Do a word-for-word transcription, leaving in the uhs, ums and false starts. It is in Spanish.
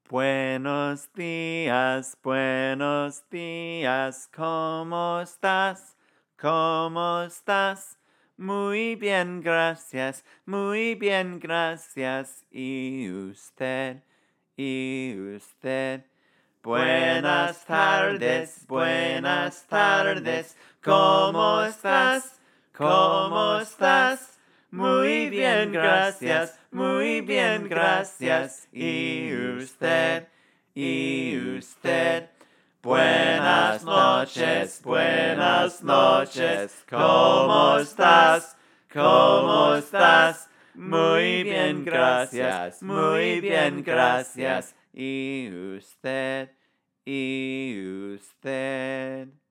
Buenos días, buenos días, ¿cómo estás? ¿Cómo estás? Muy bien, gracias, muy bien, gracias. ¿Y usted? ¿Y usted? Buenas tardes, buenas tardes, ¿cómo estás? ¿Cómo estás? Muy bien, gracias, muy bien, gracias. ¿Y usted? ¿Y usted? Buenas noches, buenas noches, ¿cómo estás? ¿Cómo estás? Muy bien, gracias, muy bien, gracias. ¿Y usted? ¿Y usted?